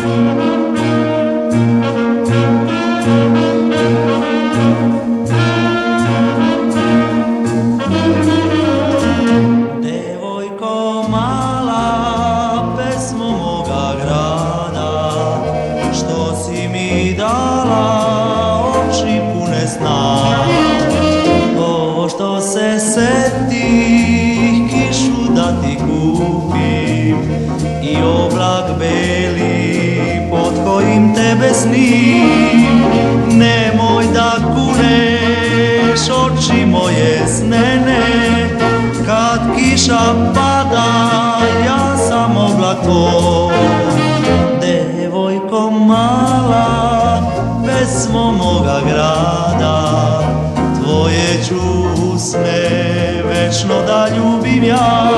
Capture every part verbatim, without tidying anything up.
Devojko mala, pesmo moga grada, što si mi dala oči pune sna. To što se setih kišu da ti kupim i oblak beli pod kojim tebe snim. Nemoj da kuneš oči moje snene, kad kiša pada ja sam oblak tvoj. Devojko mala, pesmo moga grada, tvoje ću usne večno da ljubim ja.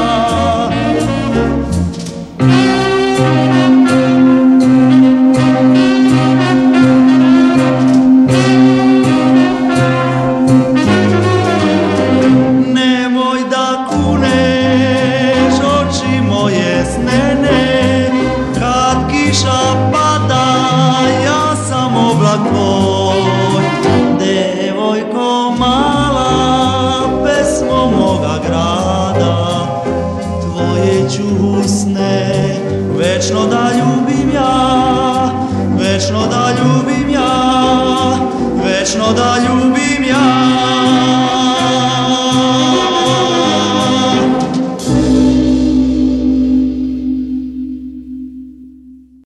Nemoj da kuneš oči moje snene, kad kiša pada ja sam oblak tvoj. Devojko mala, pesmo moga grada, tvoje ću usne večno da ljubim ja, večno da ljubim